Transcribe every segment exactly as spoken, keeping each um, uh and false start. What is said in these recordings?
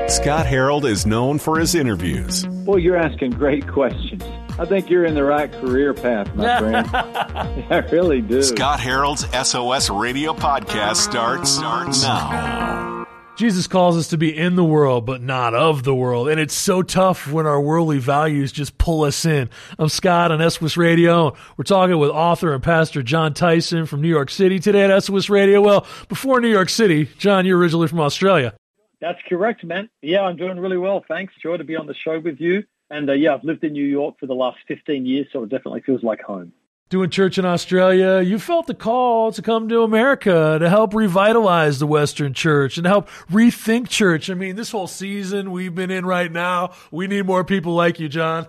Scott Harold is known for his interviews. Boy, you're asking great questions. I think you're in the right career path, my friend. I really do. Scott Harold's S O S Radio podcast starts, starts now. Jesus calls us to be in the world, but not of the world. And it's so tough when our worldly values just pull us in. I'm Scott on S W S Radio. We're talking with author and pastor Jon Tyson from New York City today at S W S Radio. Well, before New York City, Jon, you're originally from Australia. That's correct, man. Yeah, I'm doing really well. Thanks. Joy to be on the show with you. And uh, yeah, I've lived in New York for the last fifteen years, so it definitely feels like home. Doing church in Australia, you felt the call to come to America to help revitalize the Western church and help rethink church. I mean, this whole season we've been in right now, we need more people like you, Jon.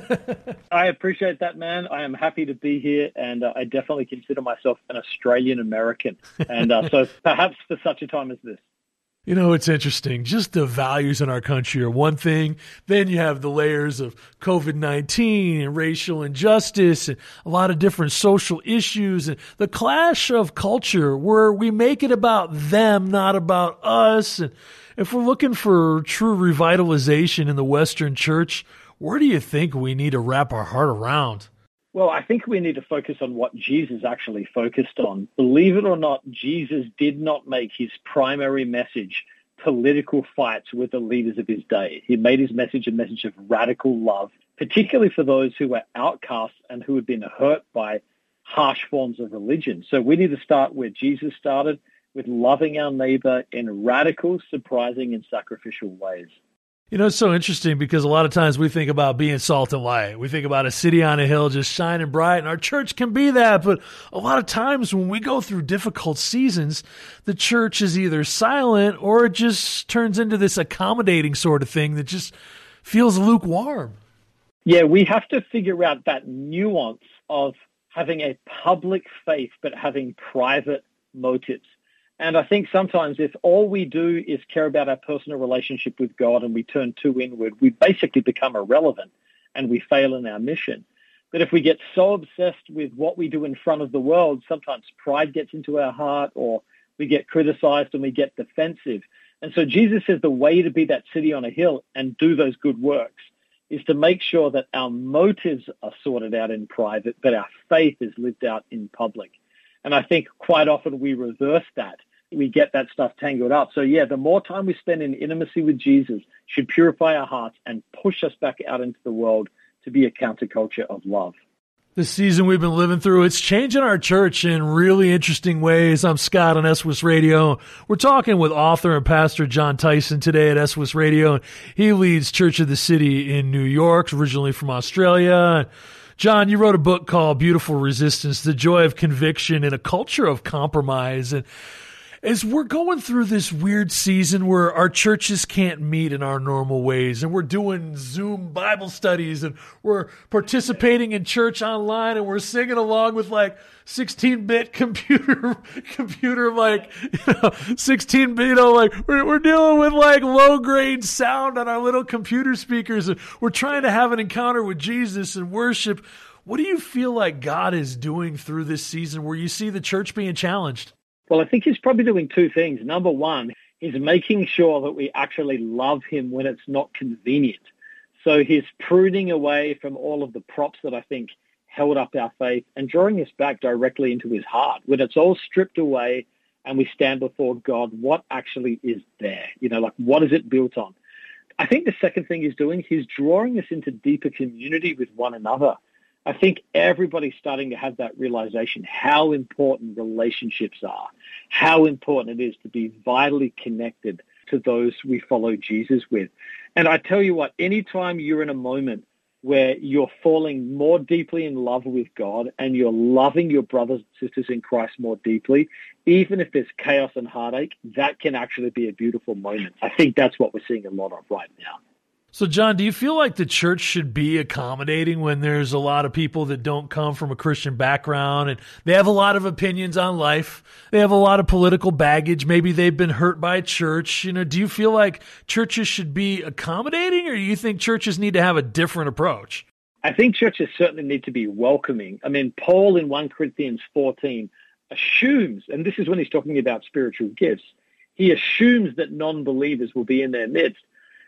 I appreciate that, man. I am happy to be here, and uh, I definitely consider myself an Australian American. And uh, so perhaps for such a time as this. You know, it's interesting. Just the values in our country are one thing. Then you have the layers of covid nineteen and racial injustice and a lot of different social issues and the clash of culture where we make it about them, not about us. And if we're looking for true revitalization in the Western church, where do you think we need to wrap our heart around? Well, I think we need to focus on what Jesus actually focused on. Believe it or not, Jesus did not make his primary message political fights with the leaders of his day. He made his message a message of radical love, particularly for those who were outcasts and who had been hurt by harsh forms of religion. So we need to start where Jesus started, with loving our neighbor in radical, surprising, and sacrificial ways. You know, it's so interesting because a lot of times we think about being salt and light. We think about a city on a hill just shining bright, and our church can be that. But a lot of times when we go through difficult seasons, the church is either silent or it just turns into this accommodating sort of thing that just feels lukewarm. Yeah, we have to figure out that nuance of having a public faith but having private motives. And I think sometimes if all we do is care about our personal relationship with God and we turn too inward, we basically become irrelevant and we fail in our mission. But if we get so obsessed with what we do in front of the world, sometimes pride gets into our heart or we get criticized and we get defensive. And so Jesus says the way to be that city on a hill and do those good works is to make sure that our motives are sorted out in private, but our faith is lived out in public. And I think quite often we reverse that. We get that stuff tangled up. So yeah, the more time we spend in intimacy with Jesus should purify our hearts and push us back out into the world to be a counterculture of love. This season we've been living through, it's changing our church in really interesting ways. I'm Scott on S W S Radio. We're talking with author and pastor Jon Tyson today at S W S Radio. He leads Church of the City in New York, originally from Australia. Jon, you wrote a book called Beautiful Resistance, The Joy of Conviction in a Culture of Compromise. And as we're going through this weird season where our churches can't meet in our normal ways, and we're doing Zoom Bible studies, and we're participating in church online, and we're singing along with like sixteen-bit computer, computer like, you know, sixteen-bit, you know, like we're, we're dealing with like low-grade sound on our little computer speakers, and we're trying to have an encounter with Jesus and worship. What do you feel like God is doing through this season where you see the church being challenged? Well, I think he's probably doing two things. Number one, he's making sure that we actually love him when it's not convenient. So he's pruning away from all of the props that I think held up our faith and drawing us back directly into his heart. When it's all stripped away and we stand before God, what actually is there? You know, like what is it built on? I think the second thing he's doing, he's drawing us into deeper community with one another. I think everybody's starting to have that realization how important relationships are, how important it is to be vitally connected to those we follow Jesus with. And I tell you what, anytime you're in a moment where you're falling more deeply in love with God and you're loving your brothers and sisters in Christ more deeply, even if there's chaos and heartache, that can actually be a beautiful moment. I think that's what we're seeing a lot of right now. So, Jon, do you feel like the church should be accommodating when there's a lot of people that don't come from a Christian background and they have a lot of opinions on life? They have a lot of political baggage. Maybe they've been hurt by church. You know, do you feel like churches should be accommodating, or do you think churches need to have a different approach? I think churches certainly need to be welcoming. I mean, Paul in First Corinthians fourteen assumes, and this is when he's talking about spiritual gifts, he assumes that non-believers will be in their midst.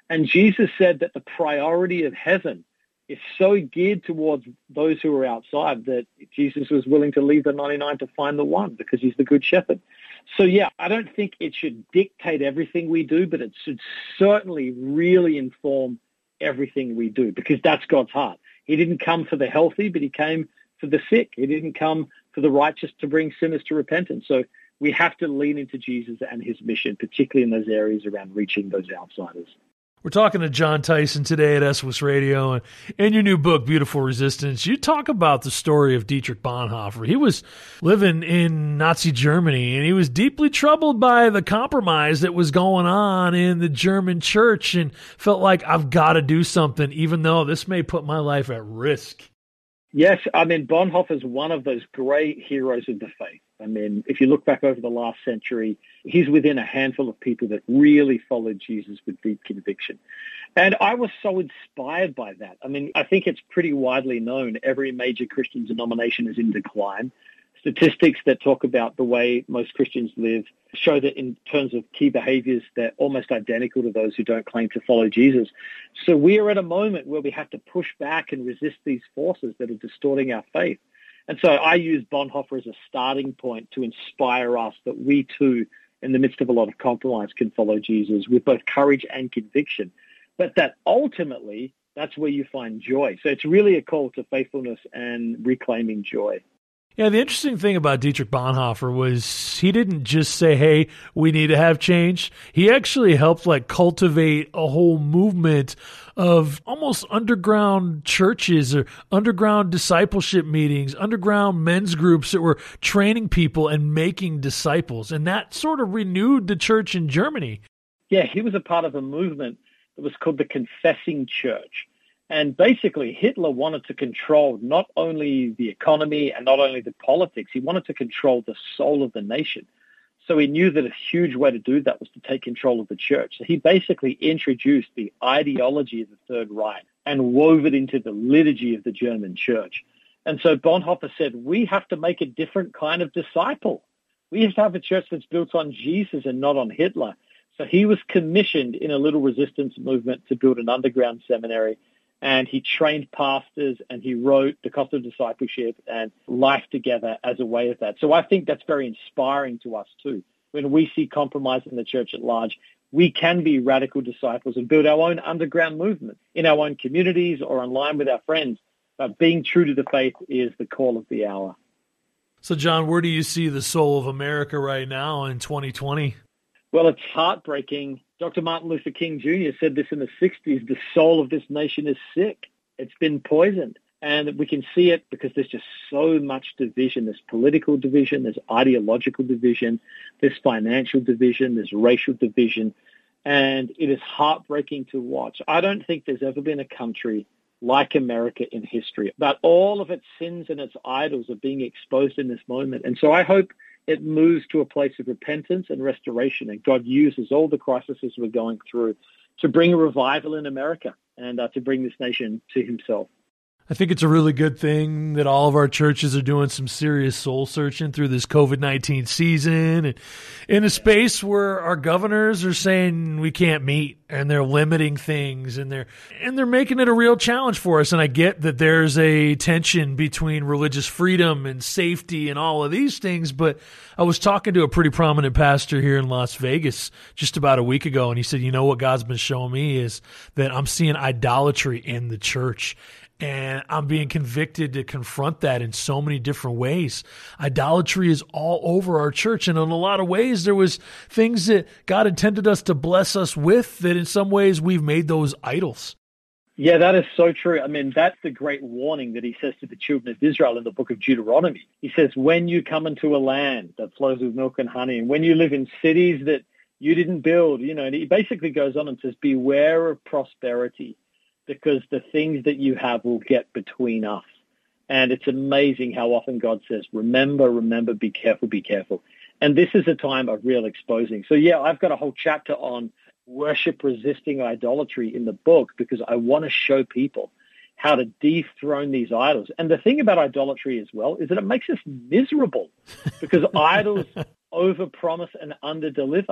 And Jesus said that the priority of heaven is so geared towards those who are outside that Jesus was willing to leave the ninety-nine to find the one because he's the good shepherd. So, yeah, I don't think it should dictate everything we do, but it should certainly really inform everything we do because that's God's heart. He didn't come for the healthy, but he came for the sick. He didn't come for the righteous to bring sinners to repentance. So we have to lean into Jesus and his mission, particularly in those areas around reaching those outsiders. We're talking to Jon Tyson today at S W S Radio, and in your new book, Beautiful Resistance, you talk about the story of Dietrich Bonhoeffer. He was living in Nazi Germany, and he was deeply troubled by the compromise that was going on in the German church and felt like, I've got to do something, even though this may put my life at risk. Yes, I mean, Bonhoeffer is one of those great heroes of the faith. I mean, if you look back over the last century, he's within a handful of people that really followed Jesus with deep conviction. And I was so inspired by that. I mean, I think it's pretty widely known every major Christian denomination is in decline. Statistics that talk about the way most Christians live show that in terms of key behaviors, they're almost identical to those who don't claim to follow Jesus. So we are at a moment where we have to push back and resist these forces that are distorting our faith. And so I use Bonhoeffer as a starting point to inspire us that we too, in the midst of a lot of compromise, can follow Jesus with both courage and conviction. But that ultimately, that's where you find joy. So it's really a call to faithfulness and reclaiming joy. Yeah, the interesting thing about Dietrich Bonhoeffer was he didn't just say, hey, we need to have change. He actually helped like cultivate a whole movement of almost underground churches or underground discipleship meetings, underground men's groups that were training people and making disciples. And that sort of renewed the church in Germany. Yeah, he was a part of a movement that was called the Confessing Church. And basically, Hitler wanted to control not only the economy and not only the politics, he wanted to control the soul of the nation. So he knew that a huge way to do that was to take control of the church. So he basically introduced the ideology of the Third Reich and wove it into the liturgy of the German church. And so Bonhoeffer said, we have to make a different kind of disciple. We have to have a church that's built on Jesus and not on Hitler. So he was commissioned in a little resistance movement to build an underground seminary. And he trained pastors and he wrote The Cost of Discipleship and Life Together as a way of that. So I think that's very inspiring to us too. When we see compromise in the church at large, we can be radical disciples and build our own underground movement in our own communities or online with our friends. But being true to the faith is the call of the hour. So, John, where do you see the soul of America right now in twenty twenty? Well, it's heartbreaking. Doctor Martin Luther King Junior said this in the sixties, the soul of this nation is sick. It's been poisoned. And we can see it because there's just so much division. There's political division, there's ideological division, there's financial division, there's racial division. And it is heartbreaking to watch. I don't think there's ever been a country like America in history. But all of its sins and its idols are being exposed in this moment. And so I hope it moves to a place of repentance and restoration, and God uses all the crises we're going through to bring a revival in America and uh, to bring this nation to himself. I think it's a really good thing that all of our churches are doing some serious soul searching through this covid nineteen season, and in a space where our governors are saying we can't meet and they're limiting things and they're and they're making it a real challenge for us. And I get that there's a tension between religious freedom and safety and all of these things, but I was talking to a pretty prominent pastor here in Las Vegas just about a week ago, and he said, you know what God's been showing me is that I'm seeing idolatry in the church. And I'm being convicted to confront that in so many different ways. Idolatry is all over our church. And in a lot of ways, there was things that God intended us to bless us with that in some ways we've made those idols. Yeah, that is so true. I mean, that's the great warning that he says to the children of Israel in the book of Deuteronomy. He says, when you come into a land that flows with milk and honey, and when you live in cities that you didn't build, you know, and he basically goes on and says, beware of prosperity, because the things that you have will get between us. And it's amazing how often God says, remember, remember, be careful, be careful. And this is a time of real exposing. So yeah, I've got a whole chapter on worship resisting idolatry in the book because I want to show people how to dethrone these idols. And the thing about idolatry as well is that it makes us miserable because idols overpromise and underdeliver.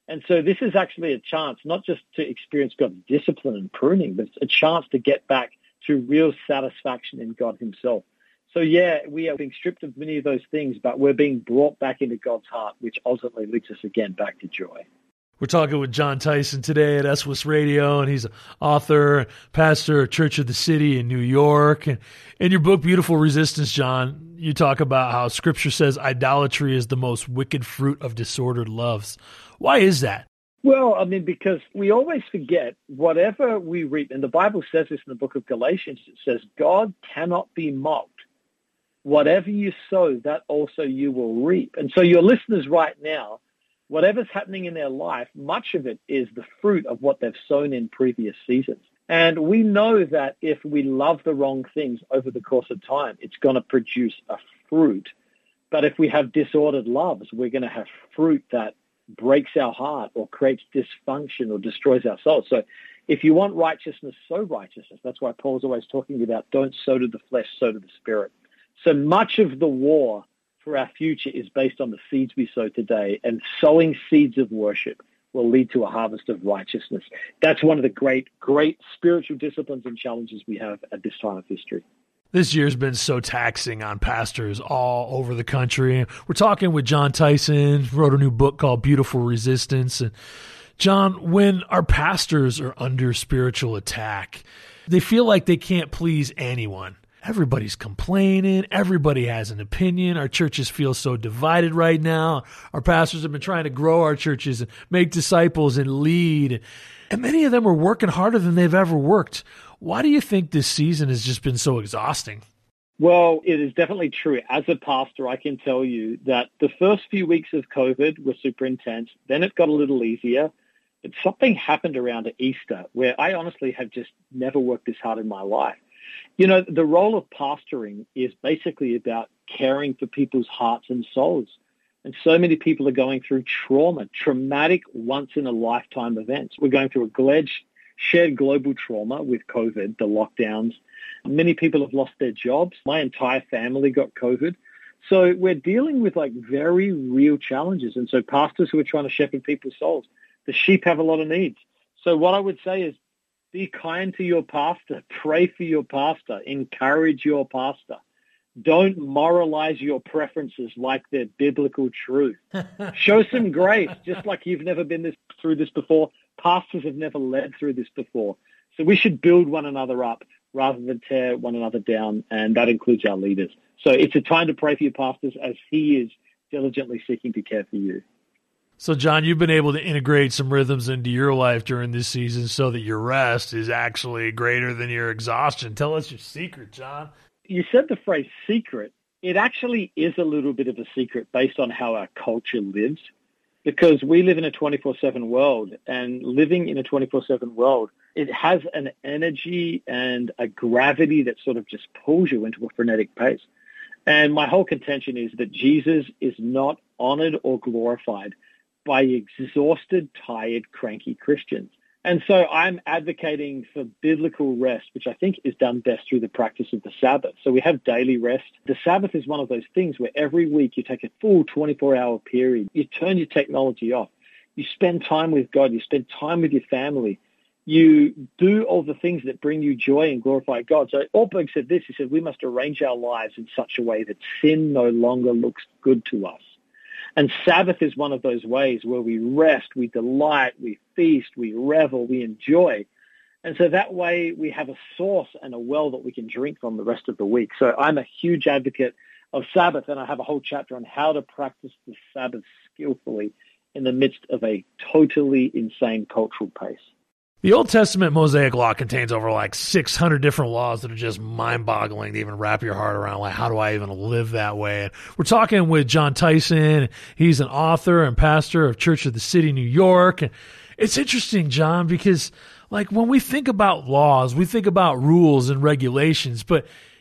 And so this is actually a chance not just to experience God's discipline and pruning, but it's a chance to get back to real satisfaction in God himself. So yeah, we are being stripped of many of those things, but we're being brought back into God's heart, which ultimately leads us again back to joy. We're talking with Jon Tyson today at S W S Radio, and he's an author, pastor at Church of the City in New York. And in your book, Beautiful Resistance, John, you talk about how Scripture says idolatry is the most wicked fruit of disordered loves. Why is that? Well, I mean, because we always forget whatever we reap, and the Bible says this in the book of Galatians, it says, God cannot be mocked. Whatever you sow, that also you will reap. And so your listeners right now, whatever's happening in their life, much of it is the fruit of what they've sown in previous seasons. And we know that if we love the wrong things over the course of time, it's going to produce a fruit. But if we have disordered loves, we're going to have fruit that breaks our heart or creates dysfunction or destroys our soul. So if you want righteousness, sow righteousness. That's why Paul's always talking about don't sow to the flesh, sow to the spirit. So much of the war for our future is based on the seeds we sow today, and sowing seeds of worship will lead to a harvest of righteousness. That's one of the great, great spiritual disciplines and challenges we have at this time of history. This year's been so taxing on pastors all over the country. We're talking with Jon Tyson, wrote a new book called Beautiful Resistance. And John, when our pastors are under spiritual attack, they feel like they can't please anyone. Everybody's complaining. Everybody has an opinion. Our churches feel so divided right now. Our pastors have been trying to grow our churches and make disciples and lead. And many of them are working harder than they've ever worked. Why do you think this season has just been so exhausting? Well, it is definitely true. As a pastor, I can tell you that the first few weeks of COVID were super intense. Then it got a little easier. But something happened around Easter where I honestly have just never worked this hard in my life. You know, the role of pastoring is basically about caring for people's hearts and souls. And so many people are going through trauma, traumatic once-in-a-lifetime events. We're going through a gled, shared global trauma with COVID, the lockdowns. Many people have lost their jobs. My entire family got COVID. So we're dealing with like very real challenges. And so pastors who are trying to shepherd people's souls, the sheep have a lot of needs. So what I would say is, be kind to your pastor, pray for your pastor, encourage your pastor. Don't moralize your preferences like they're biblical truth. Show some grace, just like you've never been this, through this before. Pastors have never led through this before. So we should build one another up rather than tear one another down, and that includes our leaders. So it's a time to pray for your pastors as he is diligently seeking to care for you. So, John, you've been able to integrate some rhythms into your life during this season so that your rest is actually greater than your exhaustion. Tell us your secret, John. You said the phrase secret. It actually is a little bit of a secret based on how our culture lives, because we live in a twenty-four seven world, and living in a twenty-four seven world, it has an energy and a gravity that sort of just pulls you into a frenetic pace. And my whole contention is that Jesus is not honored or glorified by exhausted, tired, cranky Christians. And so I'm advocating for biblical rest, which I think is done best through the practice of the Sabbath. So we have daily rest. The Sabbath is one of those things where every week you take a full twenty-four hour period, you turn your technology off, you spend time with God, you spend time with your family, you do all the things that bring you joy and glorify God. So Ortberg said this, he said, we must arrange our lives in such a way that sin no longer looks good to us. And Sabbath is one of those ways where we rest, we delight, we feast, we revel, we enjoy. And so that way we have a source and a well that we can drink from the rest of the week. So I'm a huge advocate of Sabbath, and I have a whole chapter on how to practice the Sabbath skillfully in the midst of a totally insane cultural pace. The Old Testament Mosaic Law contains over like six hundred different laws that are just mind-boggling to even wrap your heart around. Like, how do I even live that way? And we're talking with Jon Tyson. He's an author and pastor of Church of the City, New York. And it's interesting, John, because like when we think about laws, we think about rules and regulations, but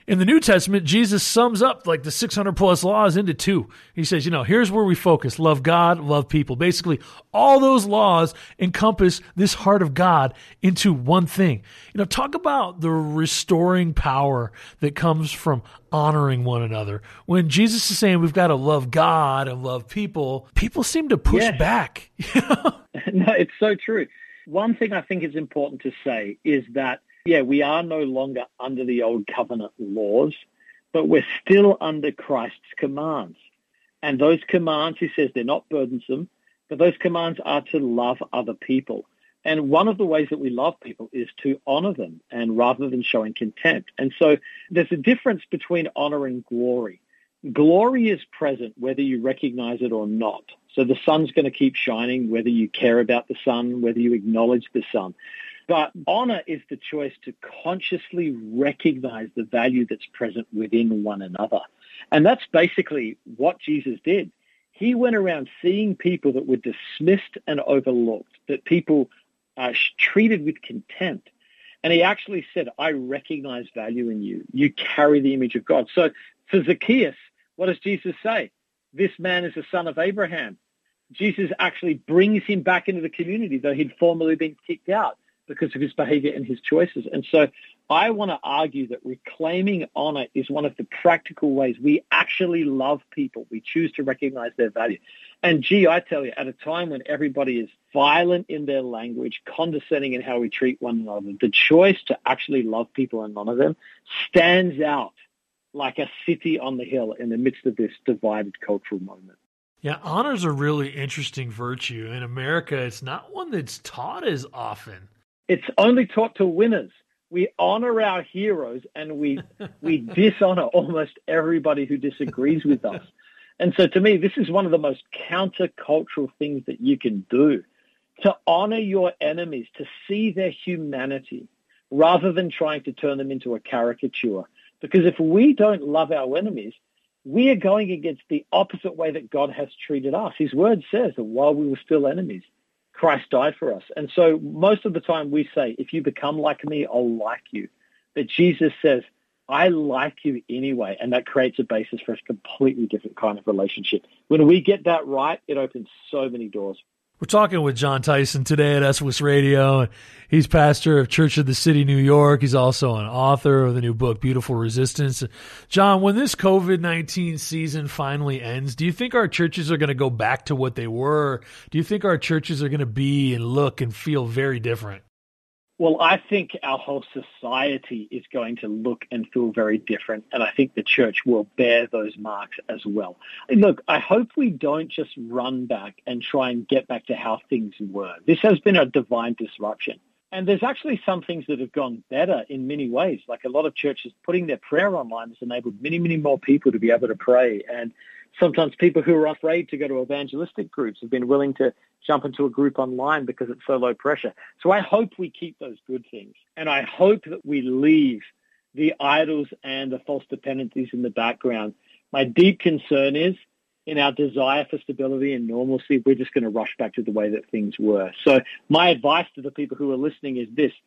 In the New Testament, Jesus sums up like the six hundred plus laws into two. He says, you know, here's where we focus. Love God, love people. Basically, all those laws encompass this heart of God into one thing. You know, talk about the restoring power that comes from honoring one another. When Jesus is saying we've got to love God and love people, people seem to push yes. back. No, it's so true. One thing I think is important to say is that yeah, we are no longer under the old covenant laws, but we're still under Christ's commands. And those commands, he says, they're not burdensome, but those commands are to love other people. And one of the ways that we love people is to honor them, and rather than showing contempt. And so there's a difference between honor and glory. Glory is present whether you recognize it or not. So the sun's going to keep shining whether you care about the sun, whether you acknowledge the sun. But honor is the choice to consciously recognize the value that's present within one another. And that's basically what Jesus did. He went around seeing people that were dismissed and overlooked, that people uh, treated with contempt. And he actually said, I recognize value in you. You carry the image of God. So for Zacchaeus, what does Jesus say? This man is the son of Abraham. Jesus actually brings him back into the community, though he'd formerly been kicked out because of his behavior and his choices. And so I want to argue that reclaiming honor is one of the practical ways we actually love people. We choose to recognize their value. And gee, I tell you, at a time when everybody is violent in their language, condescending in how we treat one another, the choice to actually love people and honor them stands out like a city on the hill in the midst of this divided cultural moment. Yeah, honor's a really interesting virtue. In America, it's not one that's taught as often. It's only taught to winners. We honor our heroes and we we dishonor almost everybody who disagrees with us. And so to me, this is one of the most countercultural things that you can do, to honor your enemies, to see their humanity rather than trying to turn them into a caricature. Because if we don't love our enemies, we are going against the opposite way that God has treated us. His word says that while we were still enemies, Christ died for us. And so most of the time we say, if you become like me, I'll like you. But Jesus says, I like you anyway. And that creates a basis for a completely different kind of relationship. When we get that right, it opens so many doors. We're talking with Jon Tyson today at S W S Radio. He's pastor of Church of the City, New York. He's also an author of the new book, Beautiful Resistance. John, when this covid nineteen season finally ends, do you think our churches are going to go back to what they were? Do you think our churches are going to be and look and feel very different? Well, I think our whole society is going to look and feel very different, and I think the church will bear those marks as well. Look, I hope we don't just run back and try and get back to how things were. This has been a divine disruption, and there's actually some things that have gone better in many ways. Like a lot of churches putting their prayer online has enabled many, many more people to be able to pray, and sometimes people who are afraid to go to evangelistic groups have been willing to jump into a group online because it's so low pressure. So I hope we keep those good things. And I hope that we leave the idols and the false dependencies in the background. My deep concern is in our desire for stability and normalcy, we're just going to rush back to the way that things were. So my advice to the people who are listening is this: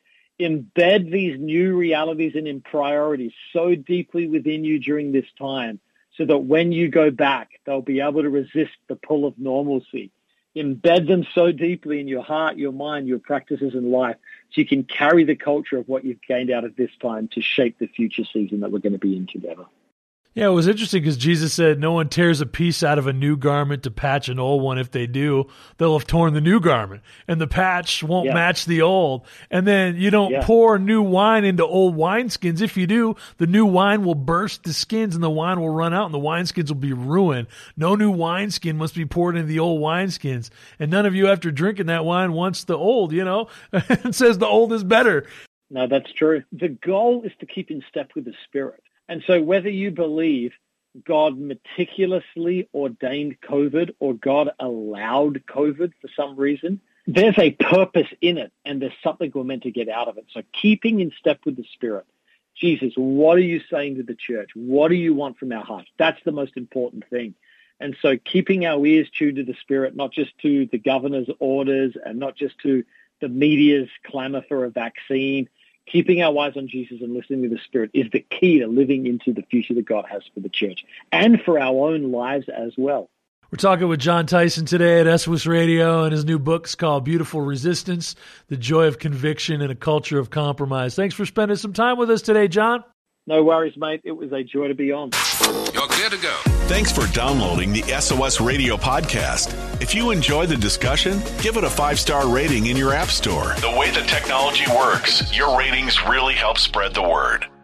embed these new realities and in priorities so deeply within you during this time so that when you go back, they'll be able to resist the pull of normalcy. Embed them so deeply in your heart, your mind, your practices and life, so you can carry the culture of what you've gained out of this time to shape the future season that we're going to be in together. Yeah, it was interesting because Jesus said no one tears a piece out of a new garment to patch an old one. If they do, they'll have torn the new garment, and the patch won't yeah. match the old. And then you don't yeah. pour new wine into old wineskins. If you do, the new wine will burst the skins, and the wine will run out, and the wineskins will be ruined. No new wineskin must be poured into the old wineskins. And none of you, after drinking that wine, wants the old, you know, and says the old is better. No, that's true. The goal is to keep in step with the Spirit. And so whether you believe God meticulously ordained COVID or God allowed COVID for some reason, there's a purpose in it and there's something we're meant to get out of it. So keeping in step with the Spirit. Jesus, what are you saying to the church? What do you want from our hearts? That's the most important thing. And so keeping our ears tuned to the Spirit, not just to the governor's orders and not just to the media's clamor for a vaccine, keeping our eyes on Jesus and listening to the Spirit is the key to living into the future that God has for the church and for our own lives as well. We're talking with Jon Tyson today at S W S Radio, and his new book's called Beautiful Resistance, The Joy of Conviction in a Culture of Compromise. Thanks for spending some time with us today, Jon. No worries, mate. It was a joy to be on. You're clear to go. Thanks for downloading the S O S Radio podcast. If you enjoy the discussion, give it a five-star rating in your app store. The way the technology works, your ratings really help spread the word.